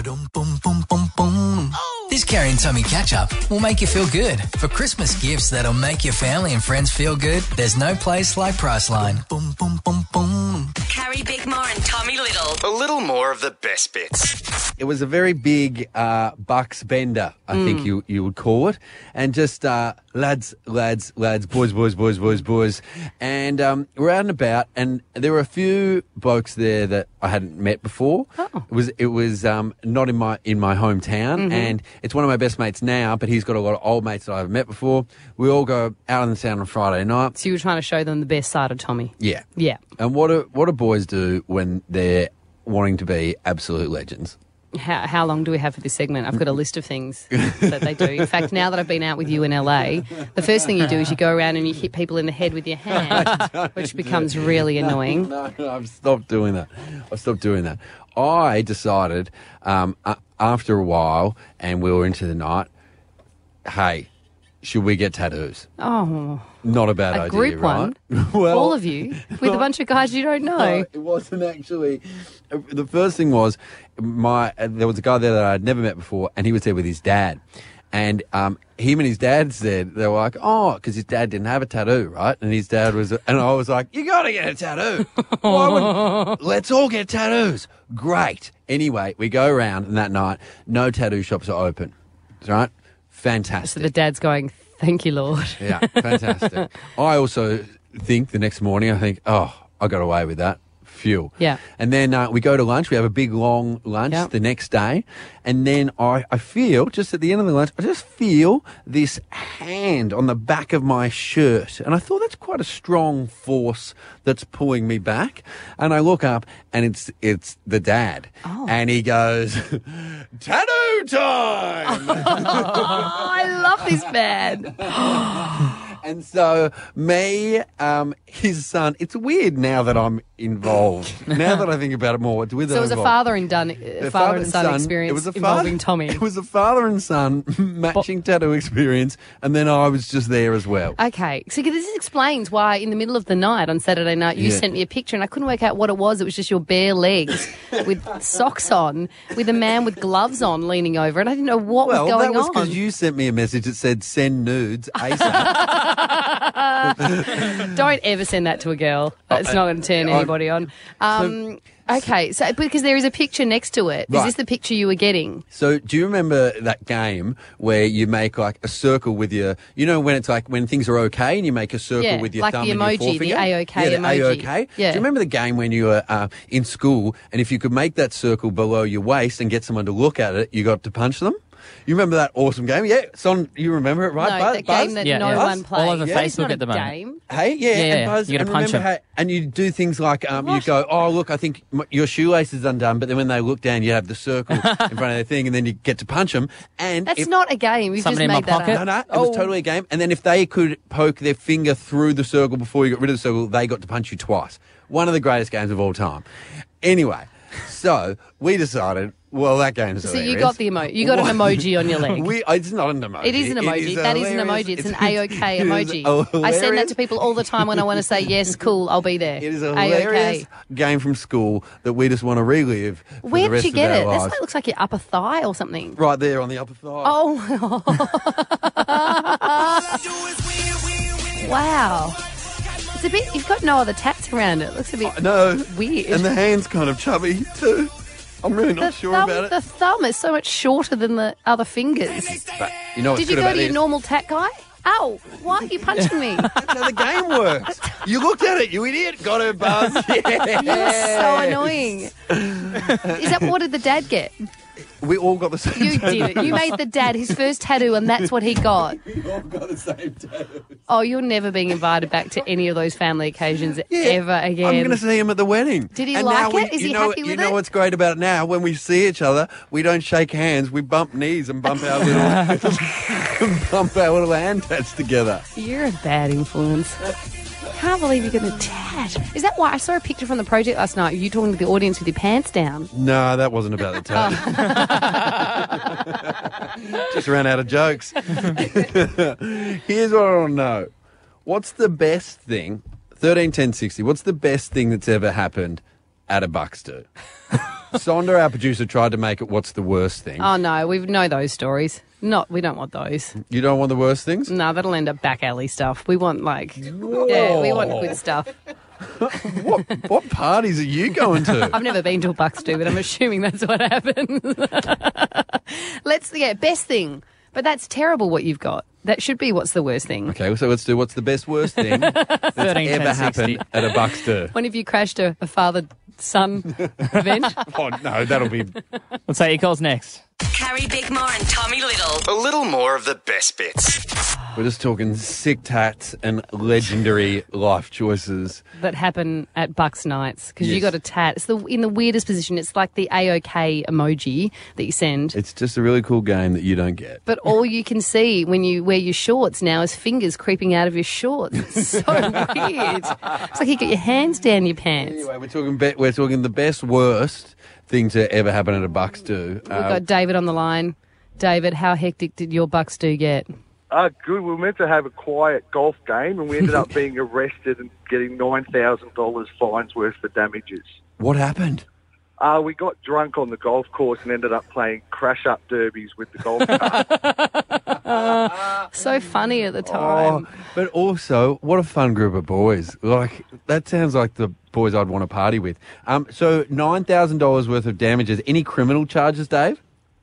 This Carrie and Tommy catch-up will make you feel good. For Christmas gifts that'll make your family and friends feel good, there's no place like Priceline. Carrie Bickmore and Tommy Little. A little more of the best bits. It was a very big bucks bender, I think you would call it. And just lads, boys. And we're out and about, and there were a few blokes there that I hadn't met before. Oh. It was not in my hometown, and it's one of my best mates now, but he's got a lot of old mates that I haven't met before. We all go out on the sound on Friday night. So you were trying to show them the best side of Tommy. Yeah. Yeah. And what do boys do when they're wanting to be absolute legends? How long do we have for this segment? I've got a list of things that they do. In fact, now that I've been out with you in LA, the first thing you do is you go around and you hit people in the head with your hand, which becomes really annoying. No, I've stopped doing that. I decided after a while, and we were into the night, hey, should we get tattoos? Oh, Not a bad a idea, group right? one? Well, All of you? With a bunch of guys you don't know? No, it wasn't actually. The first thing was, there was a guy there that I'd never met before, and he was there with his dad. And him and his dad said, they were like, oh, because his dad didn't have a tattoo, right? And his dad was, and I was like, you got to get a tattoo. Let's all get tattoos. Great. Anyway, we go around, and that night, no tattoo shops are open. Right? Fantastic. So the dad's going, thank you, Lord. Yeah, fantastic. I also think the next morning, I got away with that. Phew. Yeah. And then we go to lunch. We have a big, long lunch the next day. And then I feel, just at the end of the lunch, I just feel this hand on the back of my shirt. And I thought that's quite a strong force that's pulling me back. And I look up, and it's the dad. Oh. And he goes, tattoo time! I love this man. And so his son, it's weird now that I'm involved. Now that I think about it more, it's weird that So it was I'm a involved. father and son experience involving Tommy. It was a father and son matching tattoo experience, and then I was just there as well. Okay, so this explains why in the middle of the night on Saturday night you sent me a picture and I couldn't work out what it was. It was just your bare legs with socks on, with a man with gloves on leaning over, and I didn't know what was going on. Well, that was because you sent me a message that said send nudes ASAP. Don't ever send that to a girl. It's not going to turn anybody on. Okay, so because there is a picture next to it. Is this the picture you were getting? So do you remember that game where you make like a circle with your, when it's like when things are okay and you make a circle with your thumb and your forefinger? The A-OK the emoji. A-OK. Yeah. Do you remember the game when you were in school and if you could make that circle below your waist and get someone to look at it, you got to punch them? You remember that awesome game? Yeah, you remember it, right? No, Buzz? that game that no one plays. All over It's Facebook not at the moment. Game. Hey, and Buzz, you got to punch them. And you do things like you go, oh, look, I think your shoelace is undone, but then when they look down, you have the circle in front of their thing, and then you get to punch them. And That's not a game. You've just Somebody in my made that pocket? up. No, it was totally a game. And then if they could poke their finger through the circle before you got rid of the circle, they got to punch you twice. One of the greatest games of all time. Anyway, so we decided, well, that game's So hilarious. you got you got an emoji on your leg. It's not an emoji. It is an emoji. That is an emoji. It's an A-OK it is emoji. I send that to people all the time when I want to say, yes, cool, I'll be there. It is a hilarious game from school that we just want to relive for Where the rest did you of get our it? lives. That looks like your upper thigh or something. Right there on the upper thigh. Oh. Wow. It's a bit, you've got no other tats around it. It looks a bit No. weird. And the hand's kind of chubby too. I'm really not sure about it. The thumb is so much shorter than the other fingers. But you know what's Did you good go about to your this? normal tat guy? Ow, why are you punching me? That's how the game works. You looked at it, you idiot. Got her, Buzz. Yeah. You're so annoying. Is that what did the dad get? We all got the same You tattoo. did it. You made the dad his first tattoo and that's what he got. We all got the same tattoo. Oh, you're never being invited back to any of those family occasions ever again. I'm going to see him at the wedding. Did he And like now it? Is he happy with You know it? what's great about it now? When we see each other, we don't shake hands. We bump knees and bump our little hand tats together. You're a bad influence. Can't believe you're going to tat. Is that why I saw a picture from the project last night? You talking to the audience with your pants down? No, that wasn't about the tat. Just ran out of jokes. Here's what I want to know. What's the best thing, 13 10 60, what's the best thing that's ever happened at a Bucks do? Sonda, our producer, tried to make it what's the worst thing. Oh, no, we know those stories. We don't want those. You don't want the worst things? No, that'll end up back alley stuff. We want, yeah, we want good stuff. What parties are you going to? I've never been to a bucks do, but I'm assuming that's what happens. Best thing. But that's terrible what you've got. That should be what's the worst thing. Okay, so let's do what's the best worst thing that's 13, ever 10, happened 60. at a bucks do. When have you crashed a father-son event? Oh, no, that'll be... Let's say he calls next. Carrie Bickmore and Tommy Little. A little more of the best bits. We're just talking sick tats and legendary life choices. That happen at Bucks nights because you Yes. got a tat. It's in the weirdest position. It's like the AOK emoji that you send. It's just a really cool game that you don't get. But all you can see when you wear your shorts now is fingers creeping out of your shorts. It's so weird. It's like you got your hands down your pants. Anyway, we're talking the best worst thing to ever happen at a bucks do. We've got David on the line. David, how hectic did your bucks do get? Good. We were meant to have a quiet golf game, and we ended up being arrested and getting $9,000 fines worth for damages. What happened? We got drunk on the golf course and ended up playing crash-up derbies with the golf cart. So funny at the time. But also, what a fun group of boys. Like, that sounds like the boys I'd want to party with. So $9,000 worth of damages. Any criminal charges, Dave?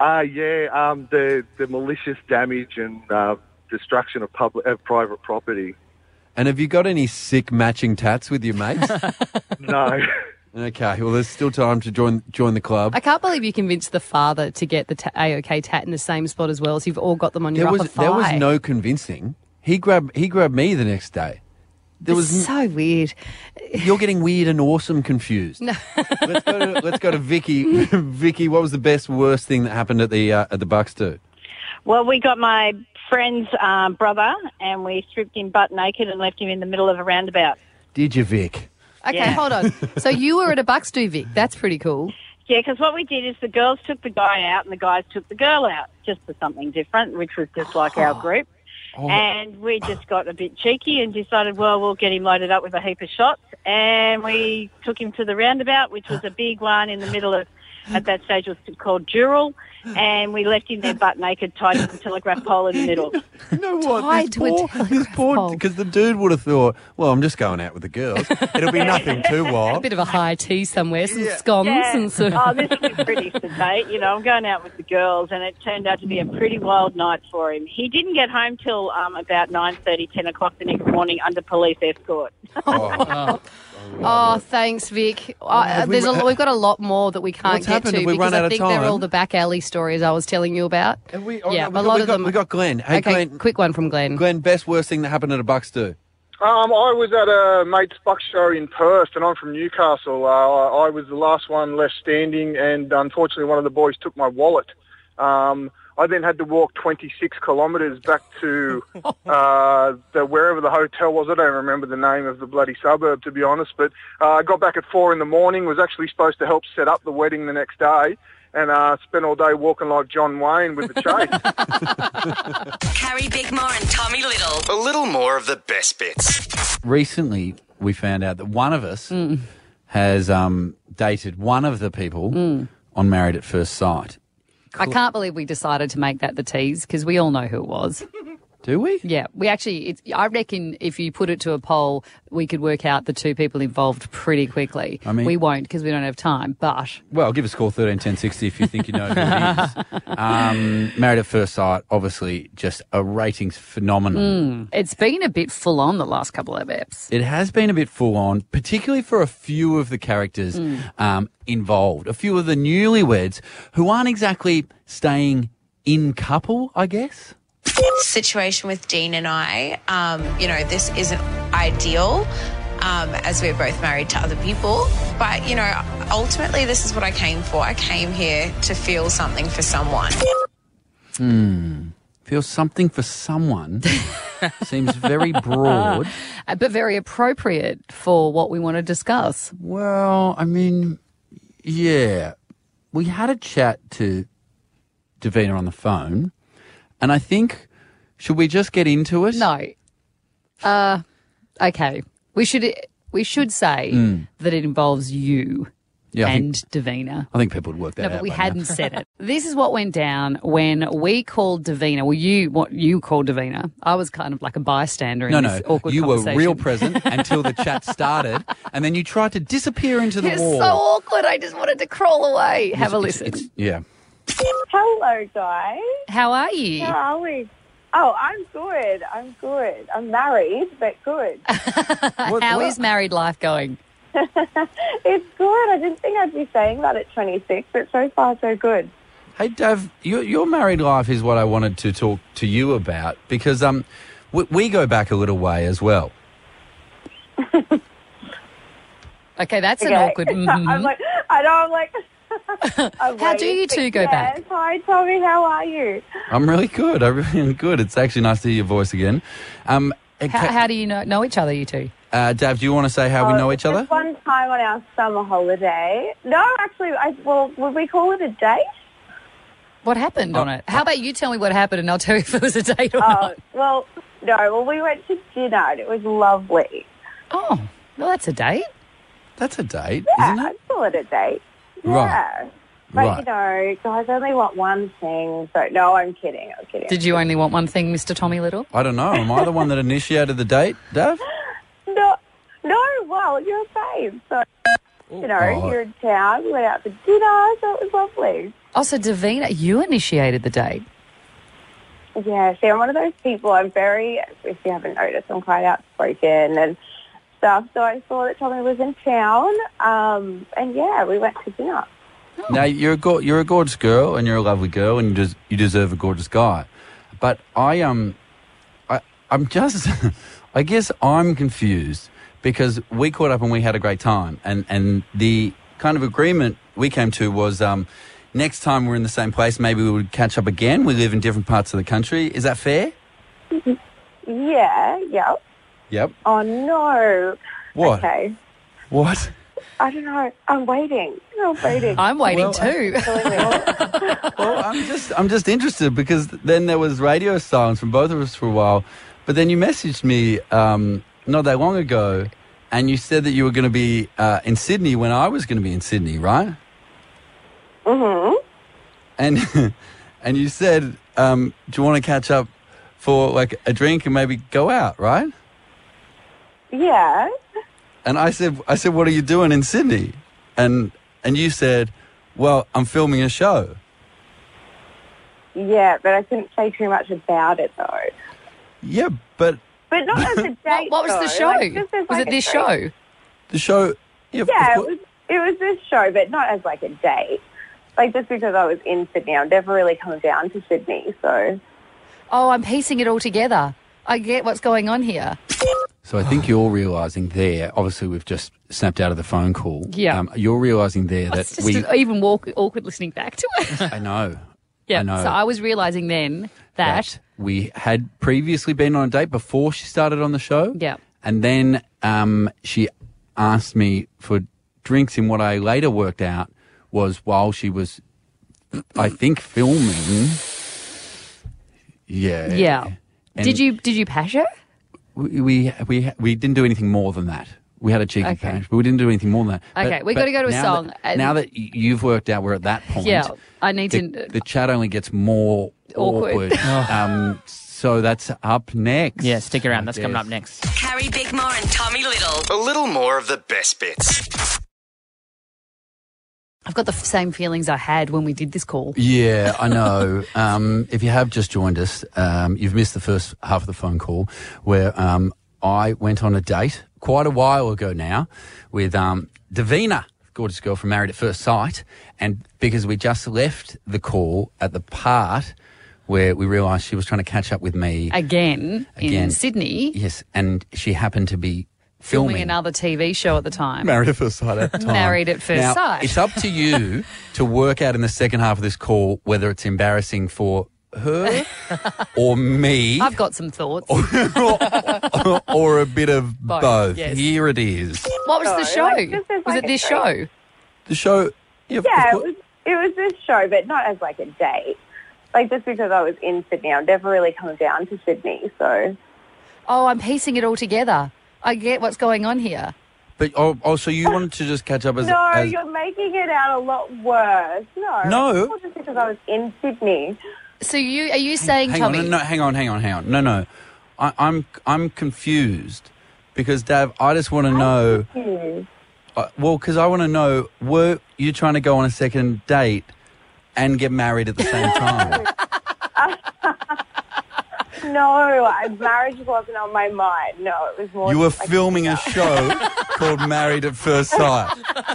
The malicious damage and destruction of private property. And have you got any sick matching tats with your mates? No. Okay, well, there's still time to join the club. I can't believe you convinced the father to get the AOK tat in the same spot as well, so you've all got them on your upper thigh. There was no convincing. He grabbed me the next day. It's so weird. You're getting weird and awesome confused. No. Let's go to Vicky. Vicky, what was the best worst thing that happened at the Bucks do? Well, we got my friend's brother and we stripped him butt naked and left him in the middle of a roundabout. Did you, Vic? Okay, Yeah. hold on. So you were at a bucks do, Vic. That's pretty cool. Yeah, because what we did is the girls took the guy out and the guys took the girl out, just for something different, which was just like our group. And we just got a bit cheeky and decided, well, we'll get him loaded up with a heap of shots. And we took him to the roundabout, which was a big one in the middle of, at that stage it was called Dural. And we left him there butt naked, tied to the telegraph pole in the middle. You know what? Tied to a telegraph pole. Because the dude would have thought, well, I'm just going out with the girls. It'll be nothing too A wild. bit of a high tea somewhere, some scones and some... Oh, this was pretty sedate. You know, I'm going out with the girls, and it turned out to be a pretty wild night for him. He didn't get home till about 9:30, 10 o'clock the next morning under police escort. Oh, thanks, Vic. We've got a lot more that we can't What's get happened? to Have we because run out I of think they're time? all the back alley stories I was telling you about. Have we, Yeah, no, a lot of them. We got Glenn. Hey, Okay, Glenn. quick one from Glenn. Glenn, best worst thing that happened at a Bucks do? I was at a mate's buck show in Perth, and I'm from Newcastle. I was the last one left standing, and unfortunately one of the boys took my wallet. I then had to walk 26 kilometres back to wherever the hotel was. I don't remember the name of the bloody suburb, to be honest, but I got back at 4 a.m, was actually supposed to help set up the wedding the next day, and spent all day walking like John Wayne with the chase. Carrie Bickmore and Tommy Little. A little more of the best bits. Recently, we found out that one of us has dated one of the people on Married at First Sight. I can't believe we decided to make that the tease because we all know who it was. Do we? Yeah, we actually, I reckon if you put it to a poll, we could work out the two people involved pretty quickly. I mean- we won't because we don't have time, but Well, give us a call, 131060, if you think you know who it is. Married at First Sight, obviously just a ratings phenomenon. it's been a bit full on the last couple of eps. It has been a bit full on, particularly for a few of the characters involved. A few of the newlyweds who aren't exactly staying in couple, I guess. Situation with Dean and I, this isn't ideal as we're both married to other people. But, ultimately this is what I came for. I came here to feel something for someone. Feel something for someone seems very broad. But very appropriate for what we want to discuss. Well, I mean, yeah. We had a chat to Davina on the phone, and I think, should we just get into it? No. Okay. We should say that it involves you. Yeah, I and think- Davina. I think people would work that No, out. but we by now. hadn't said it. This is what went down when we called Davina. Well, you called Davina. I was kind of like a bystander in this awkward you were conversation. real present until the chat started, and then you tried to disappear into the It's wall. so awkward. I just wanted to crawl away. Have a It's- listen. it's- yeah. Hello, guys. How are you? How are we? Oh, I'm good. I'm married, but good. How is married life going? It's good. I didn't think I'd be saying that at 26, but so far so good. Hey, Dav, your married life is what I wanted to talk to you about because we go back a little way as well. Okay, that's an Okay. awkward. I'm mhm. like, I know. I'm like. I'm How do waiting, you two but go back? yes. Hi, Tommy. How are you? I'm really good. I really am good. It's actually nice to hear your voice again. How do you know each other, you two? Dav, do you want to say how we know each other? Just one time on our summer holiday. No, actually, would we call it a date? What happened on it? How about you tell me what happened and I'll tell you if it was a date or Oh, not. well, no. Well, we went to dinner and it was lovely. Oh, well, that's a date. That's a date, Yeah, isn't it? I'd call it a date. Right. Yeah. But, Right. you know, guys only want one thing. So, no, I'm kidding. Did you only want one thing, Mr. Tommy Little? I don't know. Am I the one that initiated the date, Dav? No, well, you're a babe. So, you know, Oh. you're in town. We went out for dinner, so it was lovely. Oh, so Davina, you initiated the date. Yeah, see, I'm one of those people. I'm very, if you haven't noticed, I'm quite outspoken and stuff. So I saw that Tommy was in town, and yeah, we went to dinner. Now you're a gorgeous girl and you're a lovely girl and you deserve a gorgeous guy, but I'm just I guess I'm confused because we caught up and we had a great time and the kind of agreement we came to was next time we're in the same place maybe we would catch up again. We live in different parts of the country. Is that fair? Yeah, yep. Yep. Oh no. What? Okay. What? I don't know. I'm waiting. I'm waiting Well, too. Well, I'm just interested because then there was radio silence from both of us for a while, but then you messaged me not that long ago, and you said that you were going to be in Sydney when I was going to be in Sydney, right? Mm-hmm. And you said, do you want to catch up for like a drink and maybe go out, right? Yeah. And I said, what are you doing in Sydney? And you said, well, I'm filming a show. Yeah, but I couldn't say too much about it though. Yeah, but not as a date. What was the though. show? Like, just as, Was like, it a this date. show? the show. Yeah, Yeah, of course- it was this show, but not as like a date. Like just because I was in Sydney, I've never really come down to Sydney, so. Oh, I'm piecing it all together. I get what's going on here. So I think you're realising there, obviously we've just snapped out of the phone call. Yeah. You're realising there It's that just even awkward listening back to it. I know. Yeah. I know. So I was realising then that we had previously been on a date before she started on the show. Yeah. And then she asked me for drinks in what I later worked out was while she was, I think, filming. Yeah. Yeah. And Did you pass her? We didn't do anything more than that. We had a cheeky patch, but we didn't do anything more than that. Okay, we gotta go to a now song. That, now that you've worked out we're at that point, Yeah, I need the chat only gets more Awkward. So that's up next. Yeah, stick around. That's coming up next. Carrie Bickmore and Tommy Little. A little more of the best bits. I've got the same feelings I had when we did this call. Yeah, I know. If you have just joined us, you've missed the first half of the phone call where I went on a date quite a while ago now with Davina, gorgeous girl from Married at First Sight. And because we just left the call at the part where we realised she was trying to catch up with me. Again. In Sydney. Yes, and she happened to be filming another TV show at the time. Married at First Sight at the time. Married at First Now, Sight. It's up to you to work out in the second half of this call whether it's embarrassing for her or me I've got some thoughts. or a bit of both. yes. Here it is. What was the show? Like, just as, Was like, it this a show? date. The show. Yeah, Yeah, it was this show, but not as like a date. Like just because I was in Sydney, I've never really come down to Sydney, so. Oh, I'm piecing it all together. I get what's going on here. But so you wanted to just catch up as No, as, you're making it out a lot worse. No. It wasn't just because I was in Sydney. So are you saying, hang Tommy? on, no, hang on. No. I'm confused because Dav, I just want to know. Confused. Well, because I want to know, were you trying to go on a second date and get married at the same time? No, marriage wasn't on my mind. No, it was more. You were just like filming a show called Married at First Sight.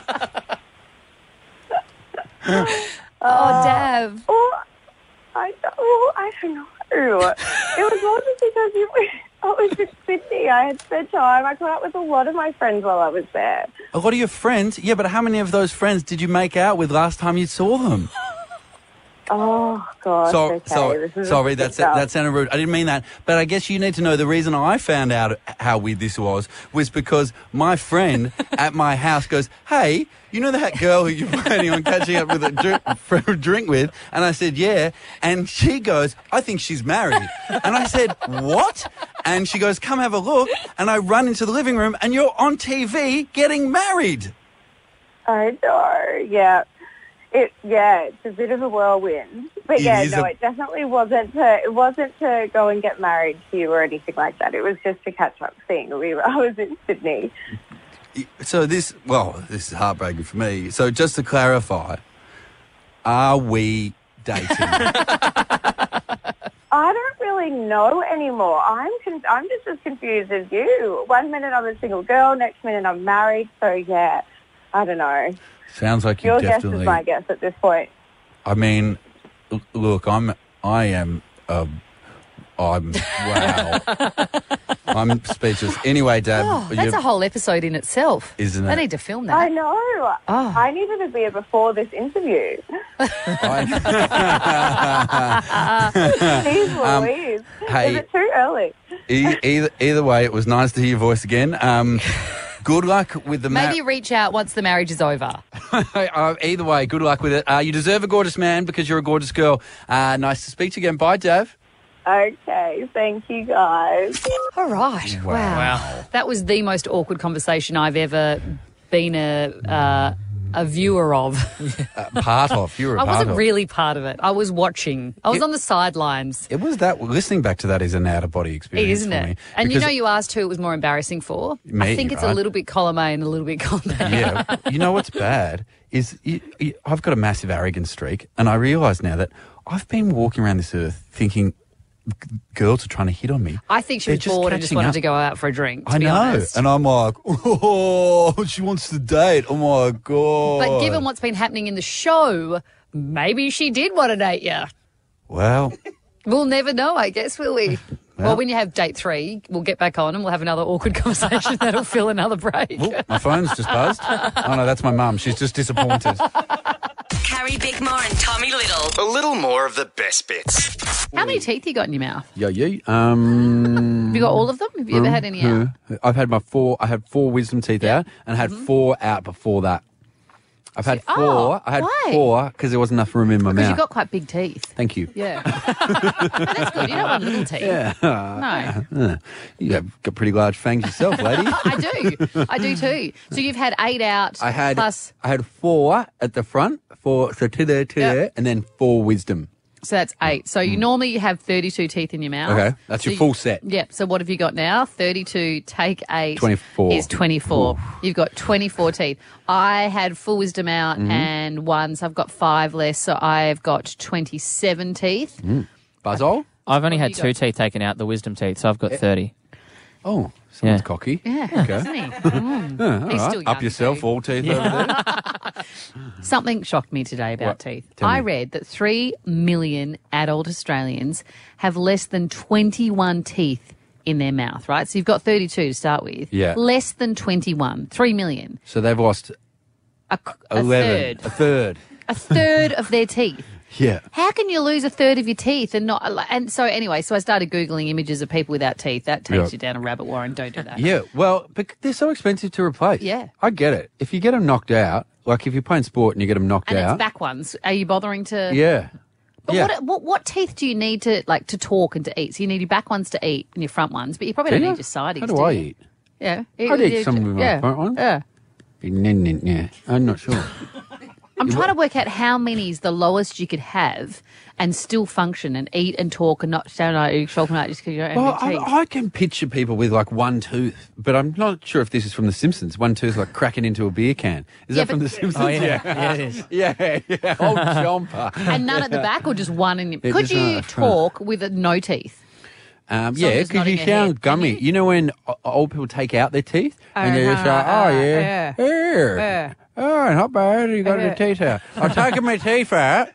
Dav. I don't know. It was more just because I was in Sydney. I had spent time. I caught up with a lot of my friends while I was there. A lot of your friends? Yeah, but how many of those friends did you make out with last time you saw them? Oh, God. Sorry, that sounded rude. I didn't mean that. But I guess you need to know the reason I found out how weird this was because my friend at my house goes, hey, you know that girl who you're planning on catching up with for a drink with? And I said, yeah. And she goes, I think she's married. And I said, what? And she goes, come have a look. And I run into the living room and you're on TV getting married. I know, yeah. It's a bit of a whirlwind. But it definitely wasn't to go and get married to you or anything like that. It was just a catch-up thing. I was in Sydney. So this is heartbreaking for me. So just to clarify, are we dating? I don't really know anymore. I'm just as confused as you. One minute I'm a single girl, next minute I'm married. So, yeah, I don't know. Sounds like your definitely... guess is my guess at this point. I mean, look, wow. I'm speechless. Anyway, Dad. That's a whole episode in itself. Isn't it? I need to film that. I know. I needed a beer before this interview. Jeez Louise. Hey, is it too early? Either way, it was nice to hear your voice again. Good luck with the Maybe reach out once the marriage is over. Either way, good luck with it. You deserve a gorgeous man because you're a gorgeous girl. Nice to speak to you again. Bye, Dav. Okay, thank you, guys. All right. Wow. That was the most awkward conversation I've ever been a viewer of. Part of. You were a part of. I wasn't really part of it. I was watching. I was on the sidelines. It was that. Listening back to that is an out-of-body experience, isn't it? For me. And you asked who it was more embarrassing for. Me, I think it's right? a little bit column A and a little bit column B. Yeah. You know what's bad is I've got a massive arrogance streak, and I realise now that I've been walking around this earth thinking girls are trying to hit on me. I think she was bored and just wanted to go out for a drink, to be honest. And I'm like, oh, she wants to date. Oh, my God. But given what's been happening in the show, maybe she did want to date you. Well. We'll never know, I guess, will we? Well, when you have date 3, we'll get back on and we'll have another awkward conversation that'll fill another break. Oh, my phone's just buzzed. Oh, no, that's my mum. She's just disappointed. Carrie Bickmore and Tommy Little. A little more of the best bits. How many teeth you got in your mouth? Yeah. Have you got all of them? Have you ever had any out? I've had I had 4 wisdom teeth out and had 4 out before that. I've had 4. I had why? 4 because there wasn't enough room in my mouth. Because you've got quite big teeth. Thank you. Yeah. That's good. You don't want little teeth. Yeah. No. You have got pretty large fangs yourself, lady. I do too. So you've had 8 out plus... I had 4 at the front, 4, so 2 there, and then 4 wisdom. So that's 8. So you normally have 32 teeth in your mouth. Okay, that's your full set. Yep. So what have you got now? 32 take 8 24 is 24. Ooh. You've got 24 teeth. I had full wisdom out and 1, so I've got 5 less. So I've got 27 teeth. Buzzole? I've only had 2 teeth taken out, the wisdom teeth, so I've got 30. Oh, someone's cocky. Yeah, okay. isn't he? All He's right. still young Up yourself, too. all teeth over there. Something shocked me today about teeth. Tell me. I read that 3 million adult Australians have less than 21 teeth in their mouth, right? So you've got 32 to start with. Yeah. Less than 21. 3 million. So they've lost A 11. third. A third. A third of their teeth. Yeah. How can you lose a third of your teeth and not? And so anyway, so I started Googling images of people without teeth. That takes you down a rabbit warren. Don't do that. Yeah, well, but they're so expensive to replace. Yeah. I get it. If you get them knocked out, like if you're playing sport and you get them knocked And out. it's back ones. Are you bothering to? Yeah. But yeah. what teeth do you need to talk and to eat? So you need your back ones to eat and your front ones, but you probably Do don't you? need your sides. How do I eat? Yeah. I'd eat some with my front one. Yeah. Yeah, I'm not sure. I'm trying to work out how many is the lowest you could have and still function and eat and talk and not stand out eating chocolate just because you don't have any teeth. I can picture people with like one tooth, but I'm not sure if this is from The Simpsons. One tooth like cracking into a beer can. Is that from The Simpsons? Oh, yeah, it is. Yeah. Old chomper. And none at the back or just one in Yeah, Could just one you at the front. talk with no teeth? Yeah, just because nodding you your sound head. gummy. You know when old people take out their teeth and they just say, oh, not bad, you got your teeth out. I'm taking my teeth out.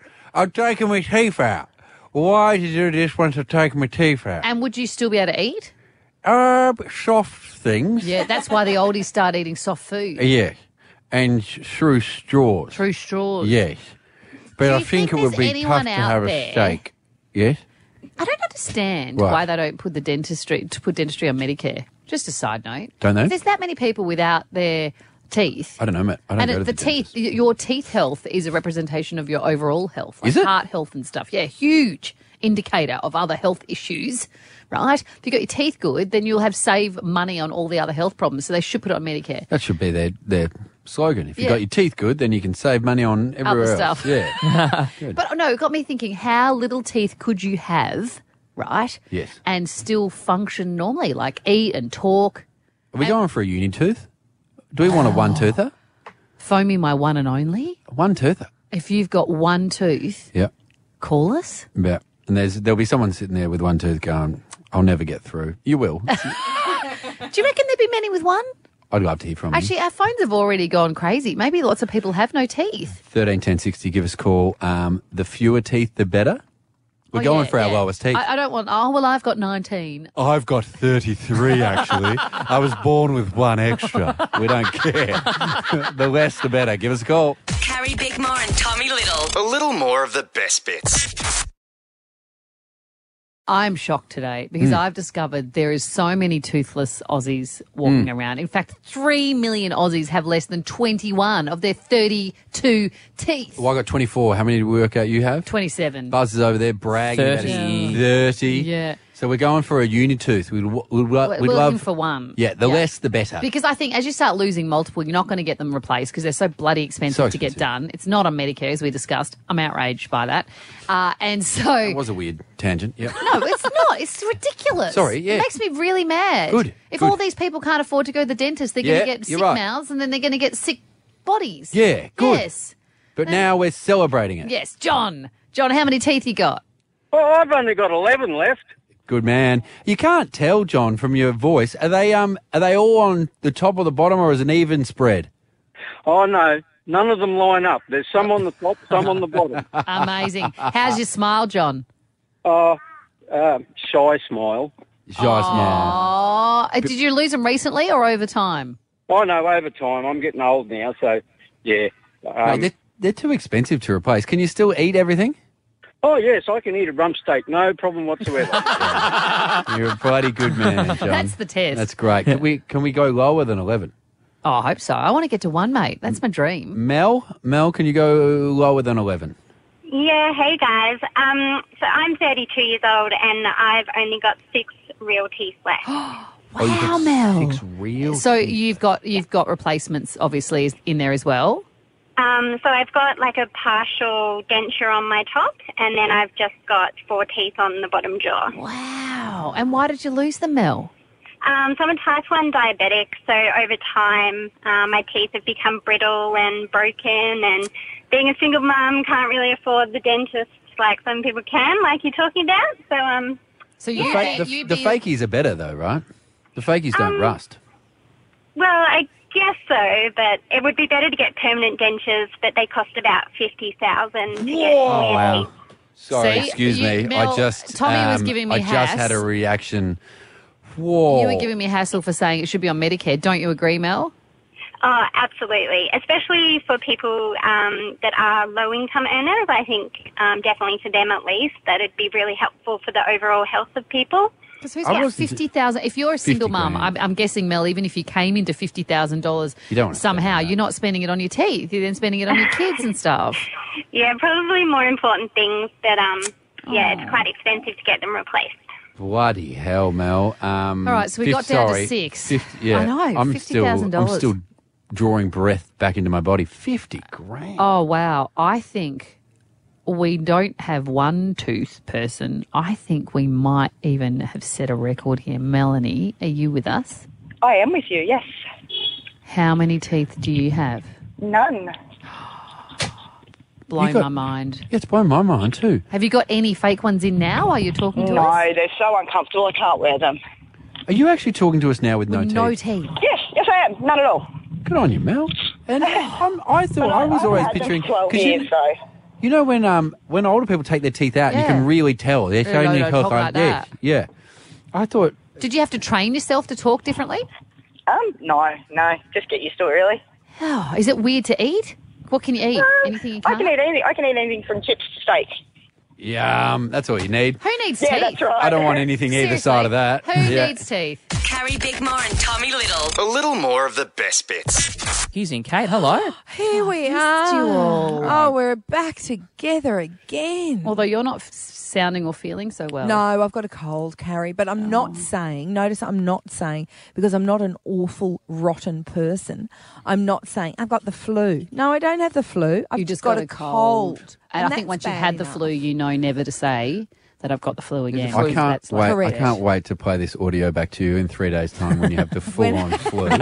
Why did you do this once I've taken my teeth out? And would you still be able to eat? Soft things. Yeah, that's why the oldies start eating soft food. Yes. And through straws. Through straws. Yes. But Do I you think it think would be there's tough anyone to out have there- a steak. Yes? I don't understand Right. why they don't put the dentistry on Medicare. Just a side note. Don't they? If there's that many people without their teeth. I don't know, mate. I don't And go to the teeth, your teeth health is a representation of your overall health, like Is it? heart health and stuff. Yeah, huge indicator of other health issues, right? If you got your teeth good, then you'll have save money on all the other health problems. So they should put it on Medicare. That should be their slogan. If you Yeah. got your teeth good, then you can save money on everywhere Other else. stuff. Yeah. But no, it got me thinking: how little teeth could you have, right? Yes. And still function normally, like eat and talk. Are we going for a uni tooth? Do we want a one-toother? Phone me my one and only. One-toother. If you've got one tooth, Yeah. call us. Yeah. And there'll be someone sitting there with one tooth going, I'll never get through. You will. Do you reckon there'd be many with one? I'd love to hear from you. Actually, our phones have already gone crazy. Maybe lots of people have no teeth. 13 10 60, give us a call. The fewer teeth, the better. We're going for our lowest teeth. I don't want, I've got 19. I've got 33, actually. I was born with one extra. We don't care. The less, the better. Give us a call. Carrie Bickmore and Tommy Little. A little more of the best bits. I'm shocked today because I've discovered there is so many toothless Aussies walking around. In fact, 3 million Aussies have less than 21 of their 32 teeth. Well, I got 24. How many did we work out you have? 27. Buzz is over there bragging 30. about his 30. Yeah. So we're going for a uni tooth. We'd We're love looking for one. Yeah, the less the better. Because I think as you start losing multiple, you're not going to get them replaced because they're so bloody expensive So to get expensive. done. It's not on Medicare, as we discussed. I'm outraged by that. And so... That was a weird tangent. Yep. No, it's not. It's ridiculous. Sorry, yeah. It makes me really mad. Good, If good. all these people can't afford to go to the dentist, they're Yeah, going to get you're sick right. mouths and then they're going to get sick bodies. Yeah, good. Yes. But now we're celebrating it. Yes. John, how many teeth you got? Well, I've only got 11 left. Good man. You can't tell, John, from your voice. Are they all on the top or the bottom, or is it an even spread? Oh, no. None of them line up. There's some on the top, some on the bottom. Amazing. How's your smile, John? Shy smile. Shy smile. Oh, did you lose them recently or over time? Oh, no, over time. I'm getting old now, so, yeah. Mate, they're too expensive to replace. Can you still eat everything? Oh, yes, I can eat a rump steak. No problem whatsoever. You're a bloody good man, John. That's the test. That's great. Can we go lower than 11? Oh, I hope so. I want to get to 1, mate. That's my dream. Mel, can you go lower than 11? Yeah, hey guys. So I'm 32 years old and I've only got 6 real teeth left. Wow, Mel. 6 real So teeth. you've got replacements obviously in there as well. So I've got like a partial denture on my top and then I've just got 4 teeth on the bottom jaw. Wow. And why did you lose them, Mel? So I'm a type 1 diabetic, so over time my teeth have become brittle and broken, and being a single mum can't really afford the dentist like some people can, like you're talking about. So you The fakies are better, though, right? The fakies don't rust. Well, I guess so, but it would be better to get permanent dentures, but they cost about $50,000 to get. Oh, wow. Sorry, See, excuse me. Mel, I just Tommy was giving me I just hass. had a reaction. Whoa. You were giving me hassle for saying it should be on Medicare. Don't you agree, Mel? Oh, absolutely. Especially for people that are low-income earners. I think definitely for them at least, that it'd be really helpful for the overall health of people. Because who's got 50,000? If you're a single mum, I'm guessing, Mel, even if you came into $50,000 somehow, you're not spending it on your teeth. You're then spending it on your kids and stuff. Yeah, probably more important things that, it's quite expensive to get them replaced. Bloody hell, Mel. All right, so we got down to 6. 50, yeah. I know, $50,000. I'm still drawing breath back into my body. 50 grand. Oh, wow. I think we don't have one tooth person. I think we might even have set a record here. Melanie, are you with us? I am with you, yes. How many teeth do you have? None. Blown my mind. Yeah, it's blown my mind too. Have you got any fake ones in now? Are you talking to us? No, they're so uncomfortable I can't wear them. Are you actually talking to us now with no teeth? No teeth. Yes, I am. None at all. Good on you, Mel. And I thought I was always picturing... 12 years, though. You know when older people take their teeth out, you can really tell. They're showing their health. Yeah. I thought... Did you have to train yourself to talk differently? No. Just get used to it, really. Oh, is it weird to eat? What can you eat? Anything you can't? I can eat anything. I can eat anything from chips to steak. Yum. That's all you need. Who needs teeth? Yeah, that's right. I don't want anything either side of that. Who needs teeth? Carrie Bickmore and Tommy Little. A little more of the best bits. Using Kate, hello. Here we are. Oh, we're back together again. Although you're not sounding or feeling so well. No, I've got a cold, Carrie, but I'm not saying, notice I'm not saying, because I'm not an awful, rotten person, I'm not saying I've got the flu. No, I don't have the flu. I've You just got got a a cold. And I think that's once you've bad had the enough. flu, you know never to say that I've got the flu again. I can't That's like- wait. I can't wait to play this audio back to you in 3 days' time when you have the full-on flu.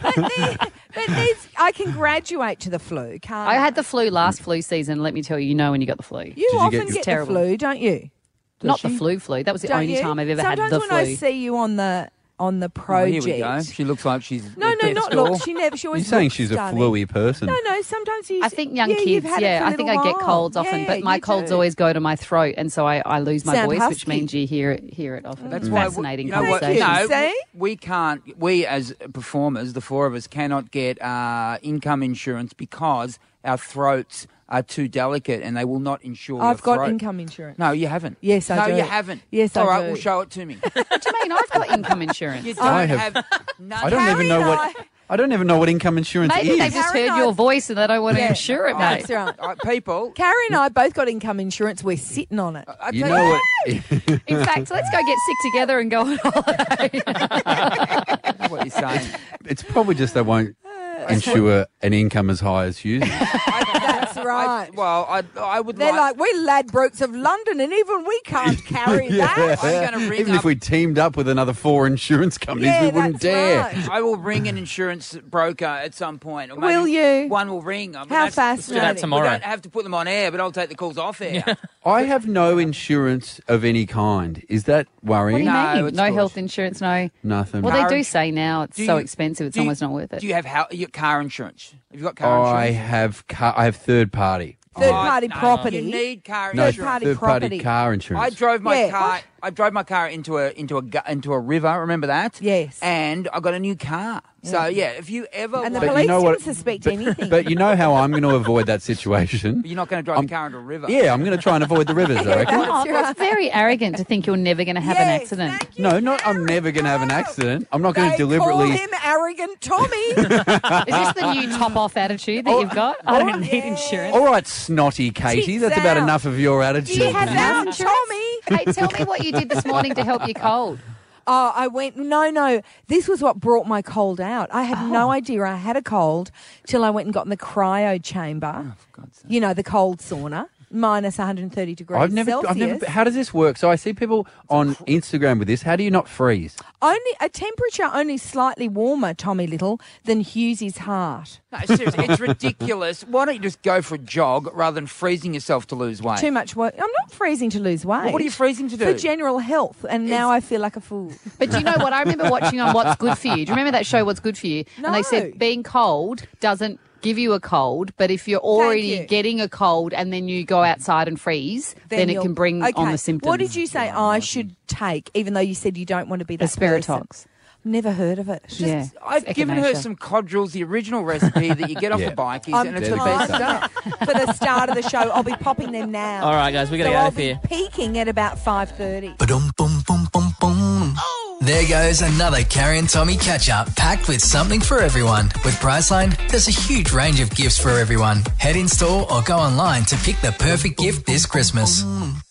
But I can graduate to the flu, can't I had the flu last flu season. Let me tell you, you know when you got the flu. You often It's get the terrible. flu, don't you? Not the flu. That was the Don't only you? time I've ever Sometimes had the when flu. I see you on the Oh, project. here we go. She looks like she's No, at not school. look. She never. She always. You're saying looks she's a stunning. fluey person. No. Sometimes you. I think young you've kids, had it for a I think I little get while. colds often, Yeah, but my you colds do. always go to my throat, and so I lose my Sound voice, husky. which means you hear it often. That's why fascinating you know what? conversation. No, we can't. We as performers, the four of us, cannot get income insurance because our throats are too delicate and they will not insure I've your got throat. income insurance. No, you haven't. Yes, I do. No, you haven't. Yes, I All right, do. well, show it to me. What do you mean? I've got income insurance. You don't I have- have none. I don't even know what. I don't even know what income insurance Maybe is. they've just heard your voice and they don't want to insure it, mate. That's right. People. Carrie and I both got income insurance. We're sitting on it. You know what? In fact, let's go get sick together and go on holiday. That's what you're saying. It's probably just they won't insure an income as high as Hughes. That's right. I would They're like, we're Ladbrokes of London, and even we can't carry that. I'm going to ring Even up. if we teamed up with another 4 insurance companies, Yeah, we wouldn't that's dare. right. I will ring an insurance broker at some point. Or maybe Will you? One will ring. I mean, How that's- fascinating. Let's do that tomorrow. We don't have to put them on air, but I'll take the calls off air. I have no insurance of any kind. Is that What do worrying? you No, mean? it's No good. health insurance, no. Nothing. Well, they do Marriage. say now it's Do so you- expensive, it's do you- almost not worth it. Do you have your car insurance? Have you got car I insurance? have third party. Third party no, property. You need car No, insurance. Third-party third party property. car insurance. I drove my Yeah, car. what? I drove my car into a river. Remember that? Yes. And I got a new car. So yeah, if you ever And the want- police you know didn't what- suspect anything. But you know how I'm going to avoid that situation? you're not going to drive the car into a river. Yeah, I'm going to try and avoid the rivers, I reckon. Oh, that's very arrogant to think you're never going to have an Yes, accident. thank you, No, not I'm never going to have an accident. I'm not going to deliberately... Call him arrogant Tommy. Is this the new top-off attitude that you've got? I don't need insurance. All right, snotty Katie, Tits that's about out. enough of your Do attitude. you have Now, health Tommy. insurance? Hey, tell me what you did this morning to help your cold. Oh, I went, no. This was what brought my cold out. I had no idea I had a cold till I went and got in the cryo chamber. You know, the cold sauna, minus 130 degrees I've never. Celsius. How does this work? So I see people on Instagram with this. How do you not freeze? Only a temperature only slightly warmer, Tommy Little, than Hughes's heart. No, seriously, it's ridiculous. Why don't you just go for a jog rather than freezing yourself to lose weight? Too much work. I'm not freezing to lose weight. Well, what are you freezing to do? For general health, and now I feel like a fool. But do you know what? I remember watching on What's Good For You. Do you remember that show, What's Good For You? No. And they said being cold doesn't give you a cold, but if you're already you. getting a cold and then you go outside and freeze, then it you'll- can bring on Okay. the symptoms. What did you say I should take, even though you said you don't want to be that Asparatox. person? Never heard of it. Yeah. I've given her some Codrils, the original recipe that you get off Yeah. the bike, I'm and it's the best stuff. for the start of the show. I'll be popping them now. All right, guys, we got to So get I'll out of here. be peaking at about 5:30. Ba-dum, bum, bum, bum, bum. There goes another Carrie and Tommy catch-up, packed with something for everyone. With Priceline, there's a huge range of gifts for everyone. Head in store or go online to pick the perfect gift this Christmas.